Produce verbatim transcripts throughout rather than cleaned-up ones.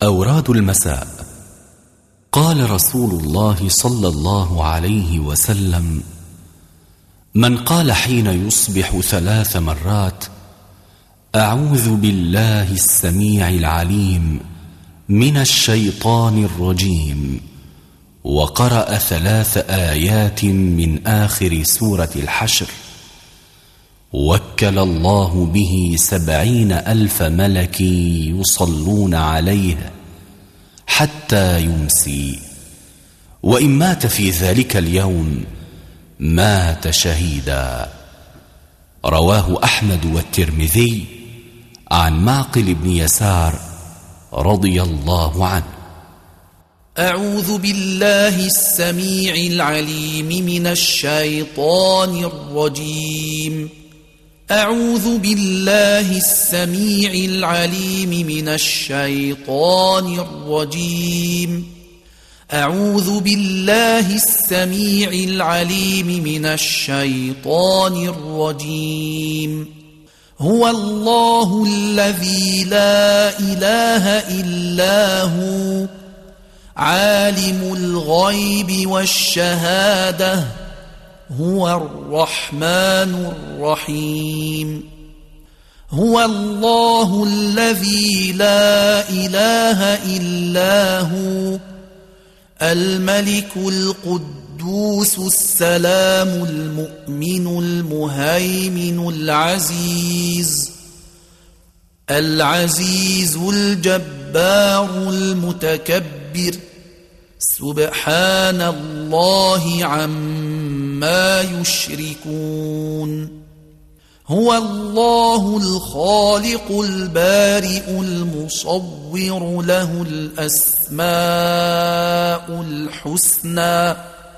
أوراد المساء. قال رسول الله صلى الله عليه وسلم: من قال حين يصبح ثلاث مرات: أعوذ بالله السميع العليم من الشيطان الرجيم، وقرأ ثلاث آيات من آخر سورة الحشر، وكل الله به سبعين ألف ملك يصلون عليه حتى يمسي، وإن مات في ذلك اليوم مات شهيدا. رواه أحمد والترمذي عن معقل بن يسار رضي الله عنه. أعوذ بالله السميع العليم من الشيطان الرجيم. أعوذ بالله السميع العليم من الشيطان الرجيم. أعوذ بالله السميع العليم من الشيطان الرجيم. هو الله الذي لا إله إلا هو عالم الغيب والشهادة هو الرحمن الرحيم. هو الله الذي لا إله إلا هو الملك القدوس السلام المؤمن المهيمن العزيز العزيز الجبار المتكبر سبحان الله عما يشركون. هو الله الخالق البارئ المصور له الأسماء الحسنى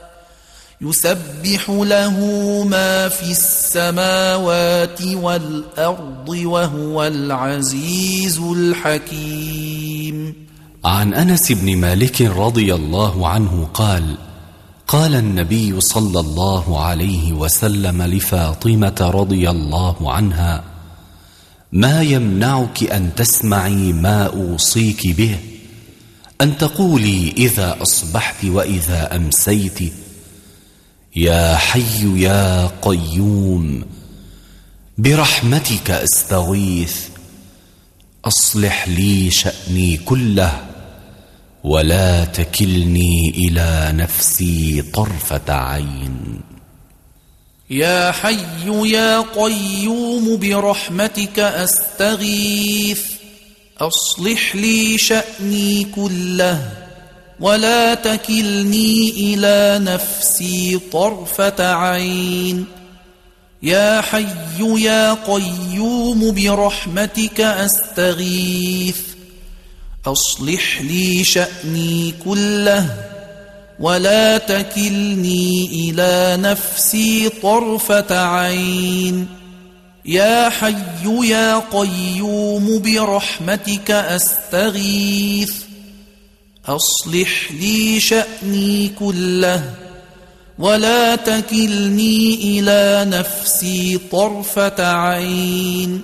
يسبح له ما في السماوات والأرض وهو العزيز الحكيم. عن أنس بن مالك رضي الله عنه قال: قال النبي صلى الله عليه وسلم لفاطمة رضي الله عنها: ما يمنعك أن تسمعي ما أوصيك به، أن تقولي إذا أصبحت وإذا أمسيت: يا حي يا قيوم برحمتك أستغيث، أصلح لي شأني كله ولا تكلني إلى نفسي طرفة عين. يا حي يا قيوم برحمتك أستغيث، أصلح لي شأني كله ولا تكلني إلى نفسي طرفة عين. يا حي يا قيوم برحمتك أستغيث، أصلح لي شأني كله ولا تكلني إلى نفسي طرفة عين. يا حي يا قيوم برحمتك أستغيث، أصلح لي شأني كله ولا تكلني إلى نفسي طرفة عين.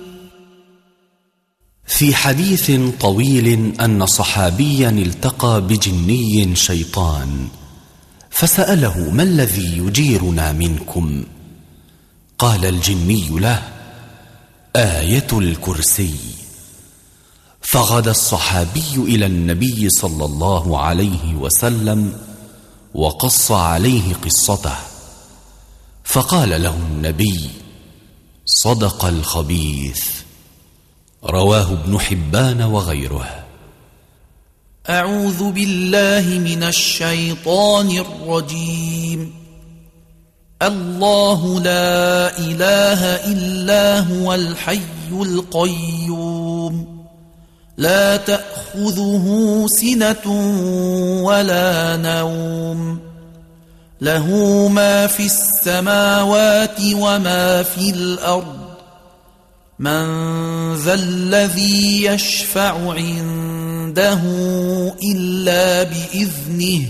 في حديث طويل أن صحابيا التقى بجني شيطان فسأله: ما الذي يجيرنا منكم؟ قال الجني له: آية الكرسي. فغدا الصحابي إلى النبي صلى الله عليه وسلم وقص عليه قصته، فقال له النبي: صدق الخبيث. رواه ابن حبان وغيره. أعوذ بالله من الشيطان الرجيم. الله لا إله إلا هو الحي القيوم لا تأخذه سنة ولا نوم، له ما في السماوات وما في الأرض. من ذا الذي يشفع عنده إلا بإذنه،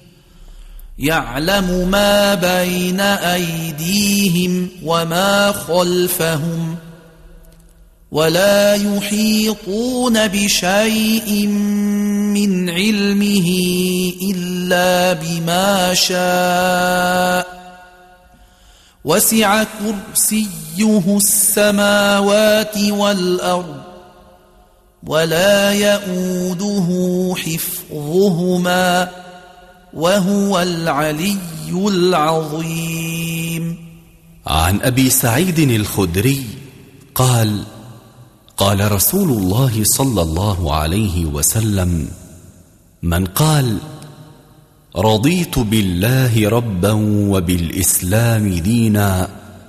يعلم ما بين أيديهم وما خلفهم، ولا يحيطون بشيء علمه إلا بما شاء وسع كرسيه السماوات والأرض ولا يؤوده حفظهما وهو العلي العظيم. عن أبي سعيد الخدري قال: قال رسول الله صلى الله عليه وسلم: من قال رضيت بالله ربا وبالإسلام دينا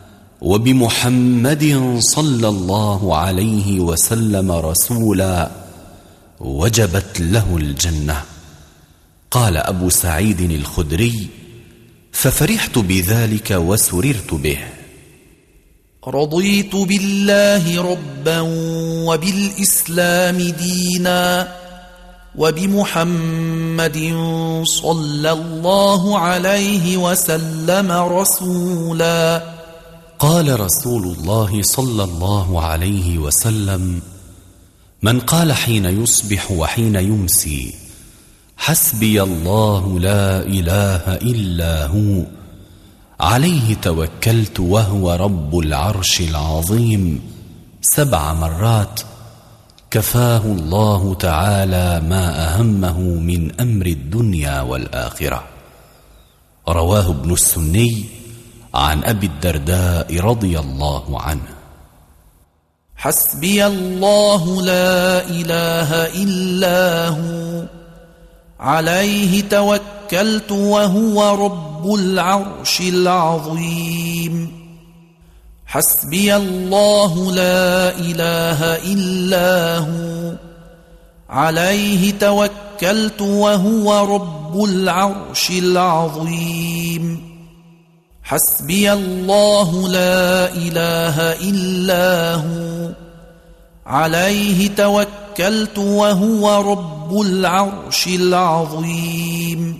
وبمحمد صلى الله عليه وسلم رسولا وجبت له الجنة. قال أبو سعيد الخدري: ففرحت بذلك وسررت به. رضيت بالله ربا وبالإسلام دينا وبمحمد صلى الله عليه وسلم رسولا. قال رسول الله صلى الله عليه وسلم: من قال حين يصبح وحين يمسي حسبي الله لا إله إلا هو عليه توكلت وهو رب العرش العظيم سبع مرات كفاه الله تعالى ما أهمه من أمر الدنيا والآخرة. رواه ابن السني عن أبي الدرداء رضي الله عنه. حسبي الله لا إله إلا هو عليه توكلت وهو رب العرش العظيم. حسبي الله لا إله إلا هو عليه توكلت وهو رب العرش العظيم. حسبي الله لا إله إلا هو عليه توكلت وهو رب العرش العظيم.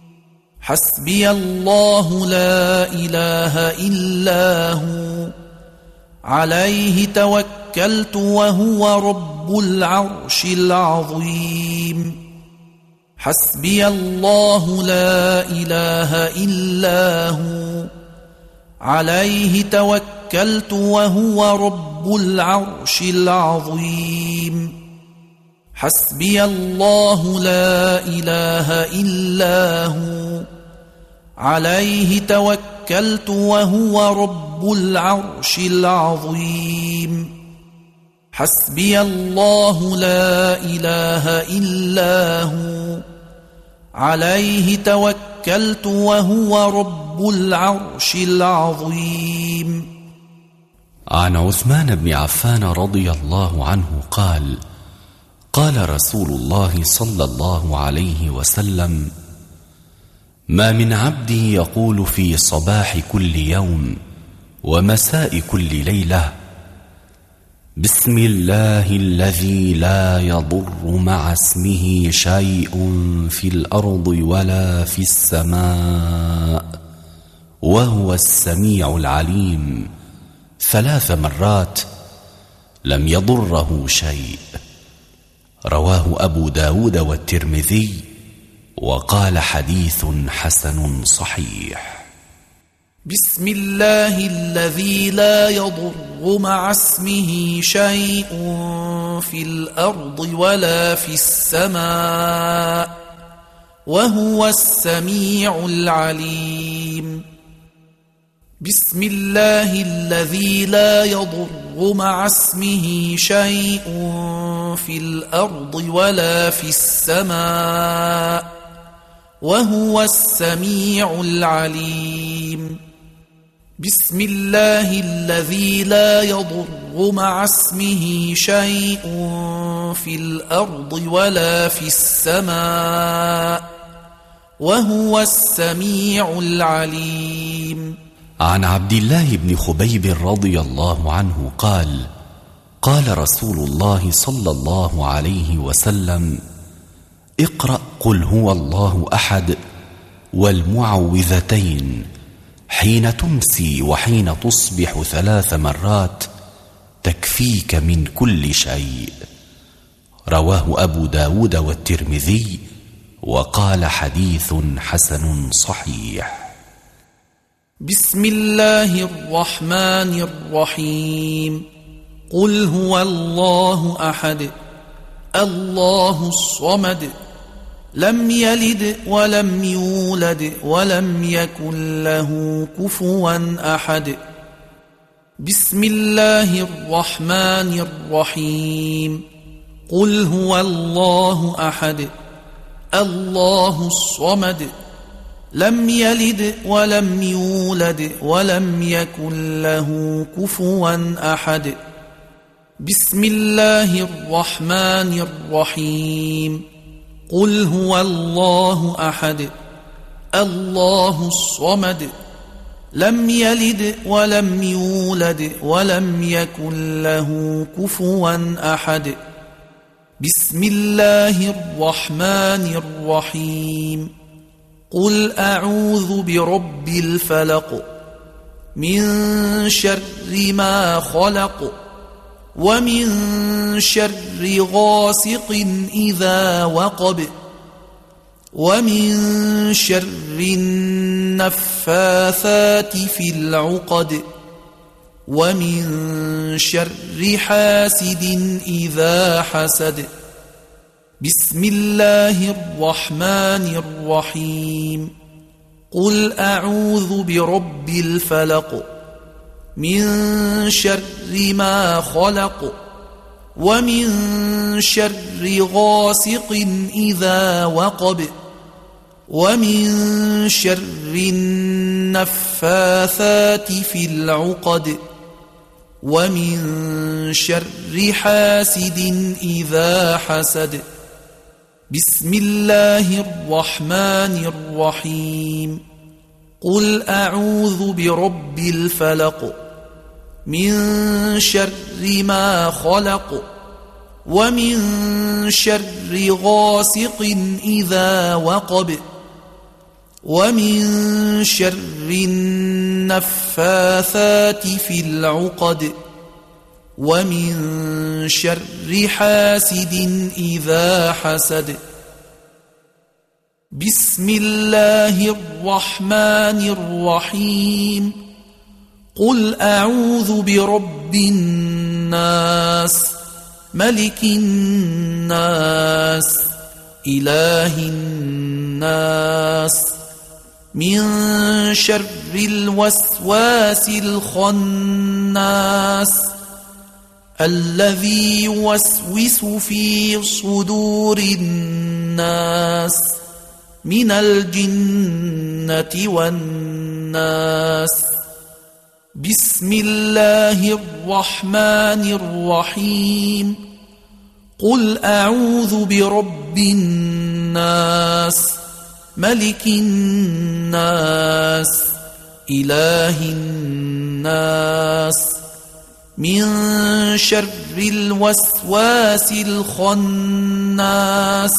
حسبي الله لا إله إلا هو عليه توكلت وهو رب العرش العظيم. حسبي الله لا إله إلا هو عليه توكلت وهو رب العرش العظيم. حسبي الله لا إله إلا هو عليه توكلت وهو رب العرش العظيم. حسبي الله لا إله إلا هو عليه توكلت وهو رب العرش العظيم. عن عثمان بن عفان رضي الله عنه قال: قال رسول الله صلى الله عليه وسلم: ما من عبد يقول في صباح كل يوم ومساء كل ليلة: بسم الله الذي لا يضر مع اسمه شيء في الأرض ولا في السماء وهو السميع العليم ثلاث مرات لم يضره شيء. رواه أبو داود والترمذي وقال حديث حسن صحيح. بسم الله الذي لا يضر مع اسمه شيء في الأرض ولا في السماء وهو السميع العليم. بسم الله الذي لا يضر مع اسمه شيء في الأرض ولا في السماء وهو السميع العليم. بسم الله الذي لا يضر مع اسمه شيء في الأرض ولا في السماء وهو السميع العليم. عن عبد الله بن خبيب رضي الله عنه قال: قال رسول الله صلى الله عليه وسلم: اقرأ قل هو الله أحد والمعوذتين حين تمسي وحين تصبح ثلاث مرات تكفيك من كل شيء. رواه أبو داود والترمذي وقال حديث حسن صحيح. بسم الله الرحمن الرحيم. قل هو الله أحد الله الصمد لم يلد ولم يولد ولم يكن له كفوا أحد. بسم الله الرحمن الرحيم. قل هو الله أحد الله الصمد لم يلد ولم يولد ولم يكن له كفوا أحد. بسم الله الرحمن الرحيم. قل هو الله أحد الله الصمد لم يلد ولم يولد ولم يكن له كفوا أحد. بسم الله الرحمن الرحيم. قل أعوذ برب الفلق من شر ما خلق ومن شر غاسق إذا وقب ومن شر النفاثات في العقد ومن شر حاسد إذا حسد. بسم الله الرحمن الرحيم. قل أعوذ برب الفلق من شر ما خلق ومن شر غاسق إذا وقب ومن شر النفاثات في العقد ومن شر حاسد إذا حسد. بسم الله الرحمن الرحيم. قل أعوذ برب الفلق من شر ما خلق ومن شر غاسق إذا وقب ومن شر النفاثات في العقد ومن شر حاسد إذا حسد. بسم الله الرحمن الرحيم. قل أعوذ برب الناس ملك الناس إله الناس من شر الوسواس الخناس الذي يوسوس في صدور الناس من الجنة والناس. بسم الله الرحمن الرحيم. قل أعوذ برب الناس ملك الناس إله الناس من شر الوسواس الخناس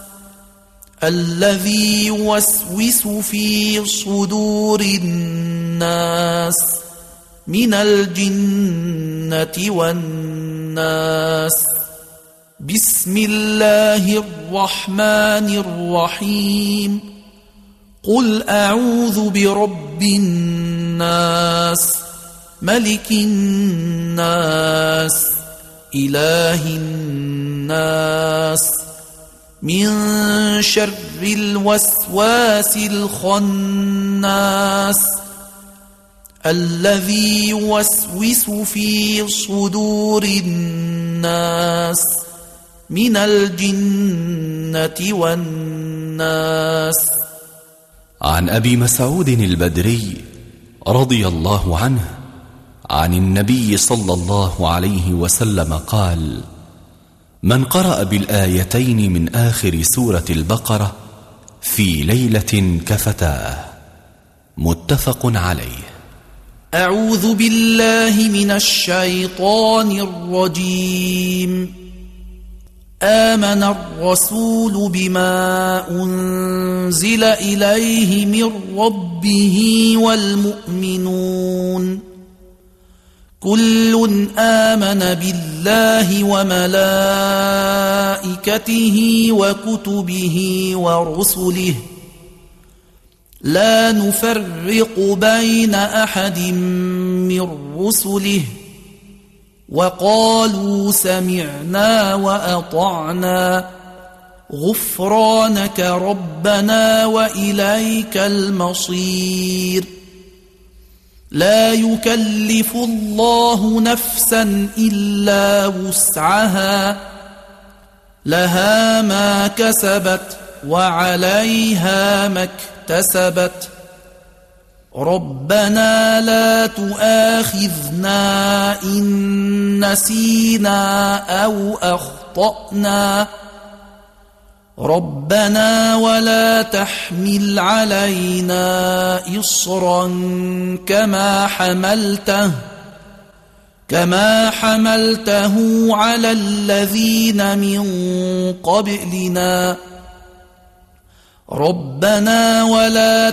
الذي يوسوس في صدور الناس من الجنة والناس. بسم الله الرحمن الرحيم. قل أعوذ برب الناس ملك الناس إله الناس من شر الوسواس الخناس الذي يوسوس في صدور الناس من الجنة والناس. عن أبي مسعود البدري رضي الله عنه عن النبي صلى الله عليه وسلم قال: من قرأ بالآيتين من آخر سورة البقرة في ليلة كفتاه. متفق عليه. أعوذ بالله من الشيطان الرجيم. آمن الرسول بما أنزل إليه من ربه والمؤمنون كل آمن بالله وملائكته وكتبه ورسله لا نفرق بين أحد من رسله وقالوا سمعنا وأطعنا غفرانك ربنا وإليك المصير لا يكلف الله نفسا إلا وسعها لها ما كسبت وعليها ما اكتسبت ربنا لا تؤاخذنا إن نسينا أو أخطأنا ربنا ولا تحمل علينا إصرا كما حملته كما حملته على الذين من قبلنا ربنا ولا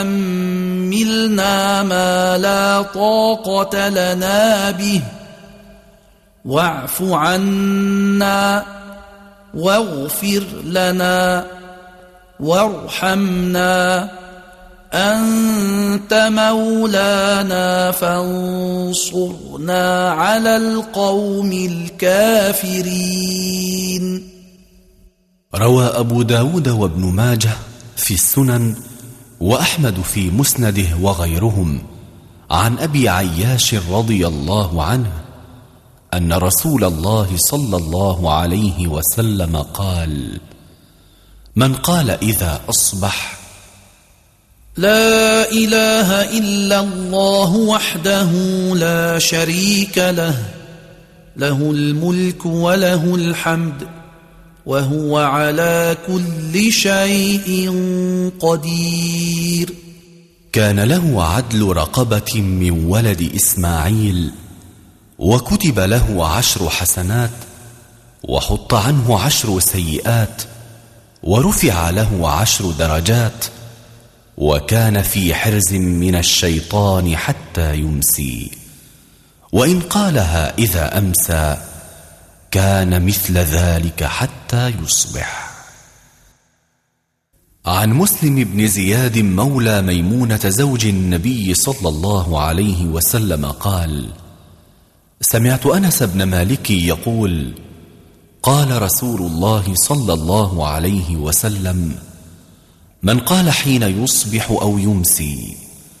تحملنا ما لا طاقة لنا به واعف عنا واغفر لنا وارحمنا أنت مولانا فانصرنا على القوم الكافرين. روى أبو داود وابن ماجه في السنن وأحمد في مسنده وغيرهم عن أبي عياش رضي الله عنه أن رسول الله صلى الله عليه وسلم قال: من قال إذا أصبح: لا إله إلا الله وحده لا شريك له له الملك وله الحمد وهو على كل شيء قدير، كان له عدل رقبة من ولد إسماعيل، وكتب له عشر حسنات، وحط عنه عشر سيئات، ورفع له عشر درجات، وكان في حرز من الشيطان حتى يمسي، وإن قالها إذا أمسى كان مثل ذلك حتى يصبح. عن مسلم بن زياد مولى ميمونة زوج النبي صلى الله عليه وسلم قال: سمعت أنس بن مالك يقول: قال رسول الله صلى الله عليه وسلم: من قال حين يصبح أو يمسي: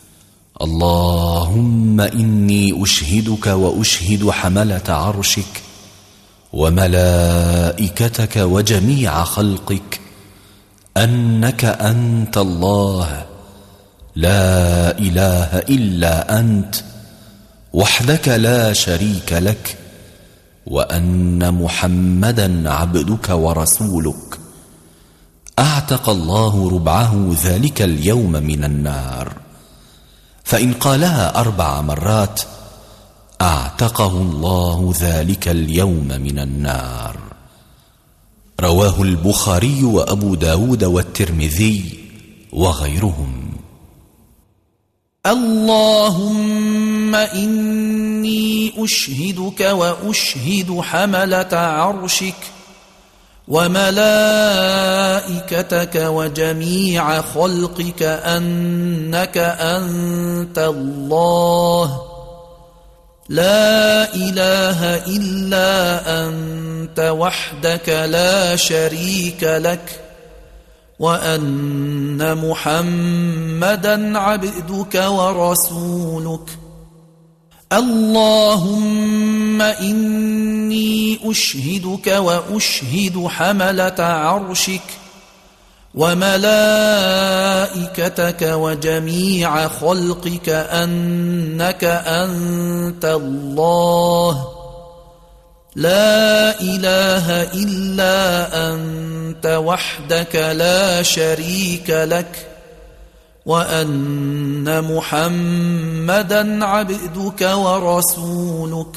اللهم إني أشهدك وأشهد حملة عرشك وملائكتك وجميع خلقك أنك أنت الله لا إله إلا أنت وحدك لا شريك لك، وأن محمدا عبدك ورسولك، أعتق الله ربعه ذلك اليوم من النار. فإن قالها أربع مرات أعتقه الله ذلك اليوم من النار. رواه البخاري وأبو داود والترمذي وغيرهم. اللهم إني أشهدك وأشهد حملة عرشك وملائكتك وجميع خلقك أنك أنت الله لا إله إلا أنت وحدك لا شريك لك، وأن محمدا عبدك ورسولك. اللهم إني أشهدك وأشهد حملة عرشك وملائكتك وجميع خلقك أنك أنت الله لا إله إلا أنت وحدك لا شريك لك، وأن محمدا عبدك ورسولك.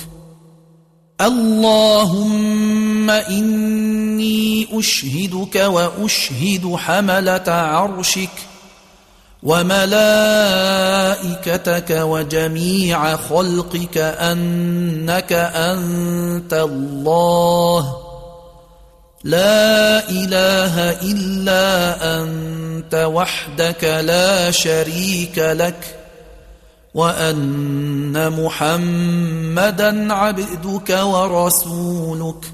اللهم إني أشهدك وأشهد حملة عرشك وملائكتك وجميع خلقك أنك أنت الله لا إله إلا أنت وحدك لا شريك لك وأن محمدًا عبدك ورسولك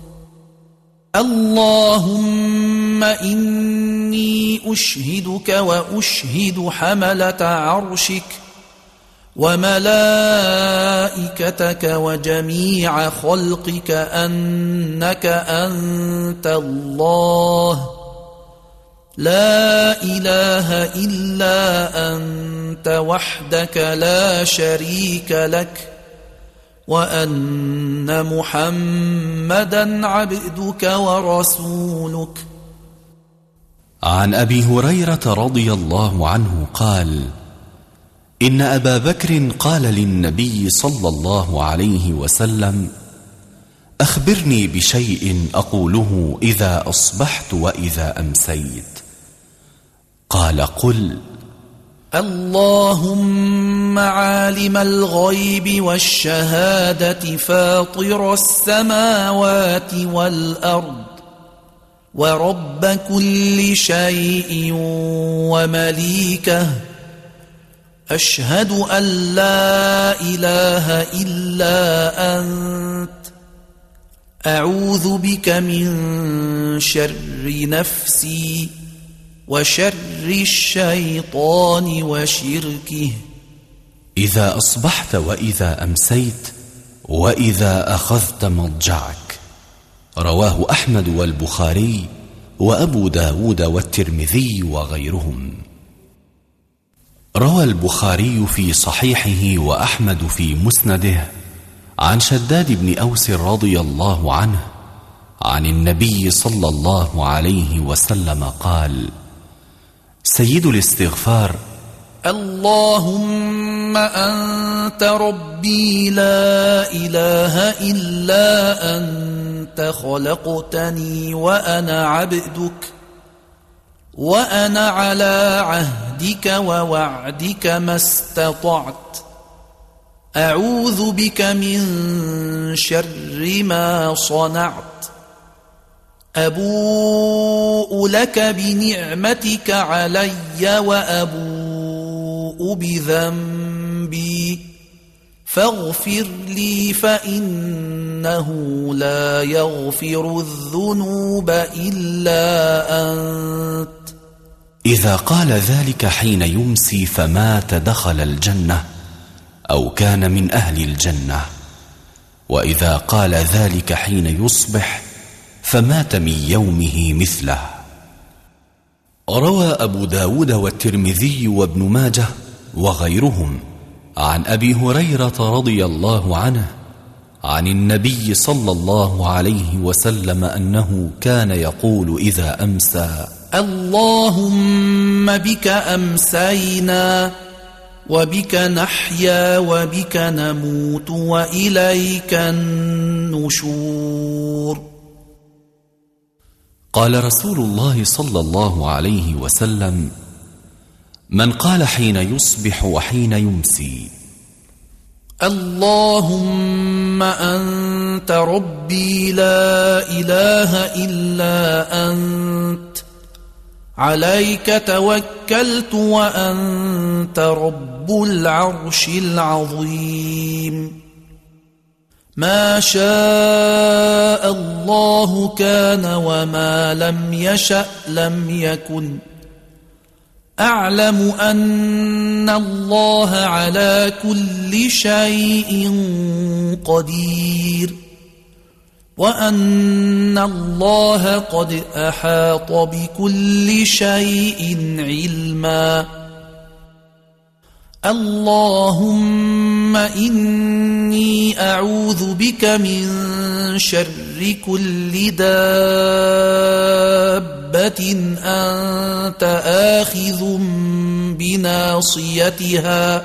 اللهم إني أشهدك وأشهد حملة عرشك وملائكتك وجميع خلقك أنك أنت الله لا إله إلا أنت وحدك لا شريك لك وأن محمدًا عبدك ورسولك. عن أبي هريرة رضي الله عنه قال: إن أبا بكر قال للنبي صلى الله عليه وسلم: أخبرني بشيء أقوله إذا أصبحت وإذا أمسيت. قال: قل: اللهم عالم الغيب والشهادة فاطر السماوات والأرض ورب كل شيء ومليكه أشهد أن لا إله إلا أنت أعوذ بك من شر نفسي وشر الشيطان وشركه. إذا أصبحت وإذا أمسيت وإذا أخذت مضجعك. رواه أحمد والبخاري وأبو داود والترمذي وغيرهم. روى البخاري في صحيحه وأحمد في مسنده عن شداد بن أوس رضي الله عنه عن النبي صلى الله عليه وسلم قال: سيد الاستغفار: اللهم أنت ربي لا إله إلا أنت خلقتني وأنا عبدك وأنا على عهدك ووعدك ما استطعت أعوذ بك من شر ما صنعت أبوء لك بنعمتك علي وأبوء بذنبي فاغفر لي فإنه لا يغفر الذنوب إلا أنت. إذا قال ذلك حين يمسي فمات دخل الجنة أو كان من أهل الجنة، وإذا قال ذلك حين يصبح فمات من يومه مثله. روى أبو داود والترمذي وابن ماجه وغيرهم عن أبي هريرة رضي الله عنه عن النبي صلى الله عليه وسلم أنه كان يقول إذا أمسى: اللهم بك أمسينا وبك نحيا وبك نموت وإليك النشور. قال رسول الله صلى الله عليه وسلم: من قال حين يصبح وحين يمسي: اللهم أنت ربي لا إله إلا أنت عليك توكلت وأنت رب العرش العظيم ما شاء الله كان وما لم يشأ لم يكن أعلم أن الله على كل شيء قدير وأن الله قد أحاط بكل شيء علما. اللهم إني أعوذ بك من شر كل دابة أنت آخذ بناصيتها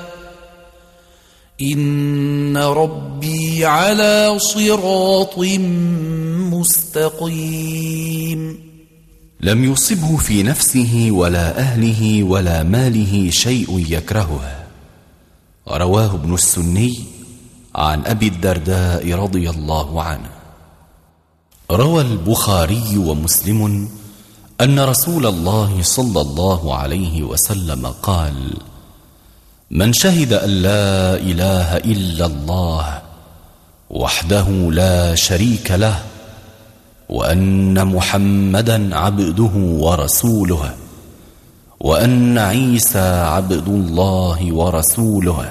إن ربي على صراط مستقيم. لم يصبه في نفسه ولا أهله ولا ماله شيء يكرهه. رواه ابن السني عن أبي الدرداء رضي الله عنه. روى البخاري ومسلم أن رسول الله صلى الله عليه وسلم قال: من شهد أن لا إله إلا الله وحده لا شريك له وأن محمدا عبده ورسوله وأن عيسى عبد الله ورسوله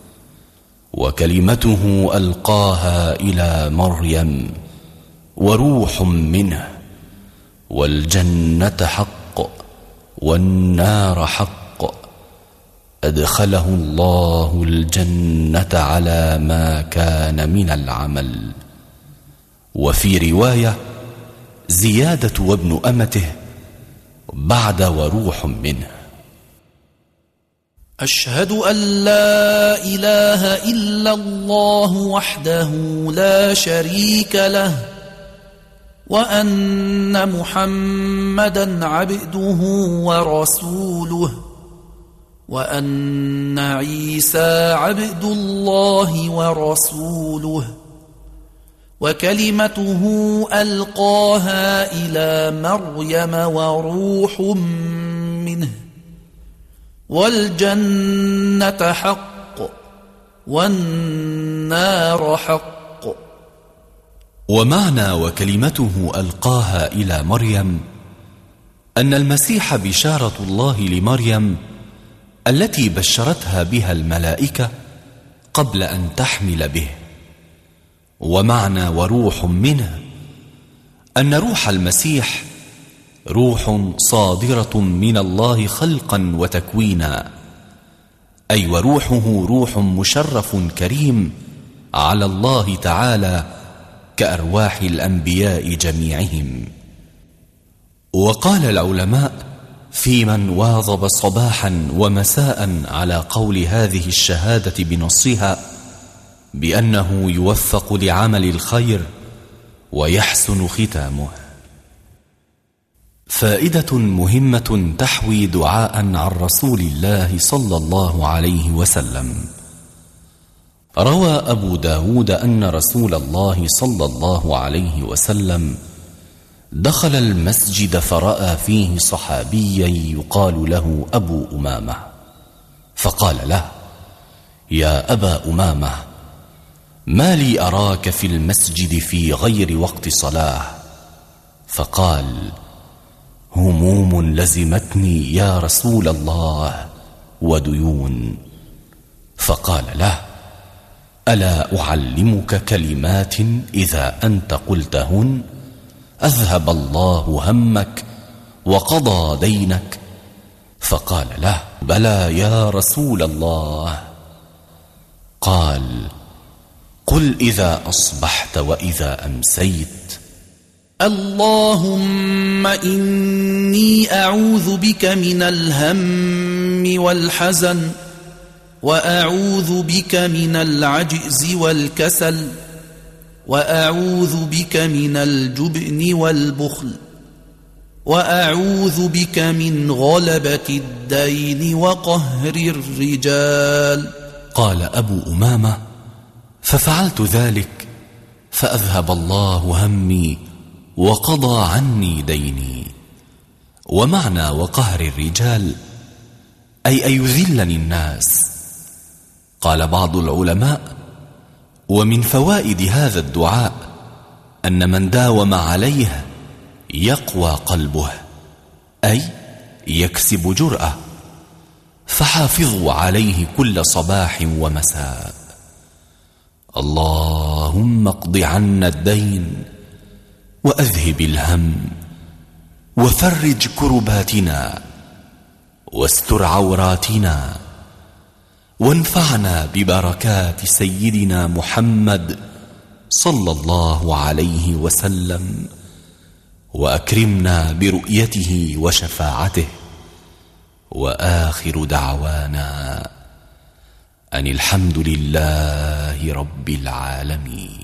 وكلمته ألقاها إلى مريم وروح منه والجنة حق والنار حق، أدخله الله الجنة على ما كان من العمل. وفي رواية زيادة وابن أمته بعد وروح منه. أشهد أن لا إله إلا الله وحده لا شريك له وأن محمدا عبده ورسوله وأن عيسى عبد الله ورسوله وكلمته ألقاها إلى مريم وروح منه والجنة حق والنار حق. ومعنى وكلمته ألقاها إلى مريم أن المسيح بشارة الله لمريم التي بشرتها بها الملائكة قبل أن تحمل به. ومعنى وروح منه أن روح المسيح روح صادرة من الله خلقا وتكوينا، أي وروحه روح مشرف كريم على الله تعالى كأرواح الأنبياء جميعهم. وقال العلماء في من واظب صباحا ومساء على قول هذه الشهادة بنصها بأنه يوفق لعمل الخير ويحسن ختامه. فائدة مهمة تحوي دعاء عن رسول الله صلى الله عليه وسلم. روى أبو داود أن رسول الله صلى الله عليه وسلم دخل المسجد فرأى فيه صحابيا يقال له أبو أمامة، فقال له: يا أبا أمامة، ما لي أراك في المسجد في غير وقت صلاة؟ فقال: هموم لزمتني يا رسول الله وديون. فقال له: ألا أعلمك كلمات إذا أنت قلتهن أذهب الله همك وقضى دينك؟ فقال له: بلى يا رسول الله. قال: قل إذا أصبحت وإذا أمسيت: اللهم إني أعوذ بك من الهم والحزن وأعوذ بك من العجز والكسل وأعوذ بك من الجبن والبخل وأعوذ بك من غلبة الدين وقهر الرجال. قال أبو أمامة: ففعلت ذلك فأذهب الله همي وقضى عني ديني. ومعنى وقهر الرجال أي أن يذلني الناس. قال بعض العلماء: ومن فوائد هذا الدعاء أن من داوم عليه يقوى قلبه، أي يكسب جرأة، فحافظوا عليه كل صباح ومساء. اللهم اقض عنا الدين وأذهب الهم وفرج كرباتنا واستر عوراتنا وانفعنا ببركات سيدنا محمد صلى الله عليه وسلم وأكرمنا برؤيته وشفاعته. وآخر دعوانا أن الحمد لله رب العالمين.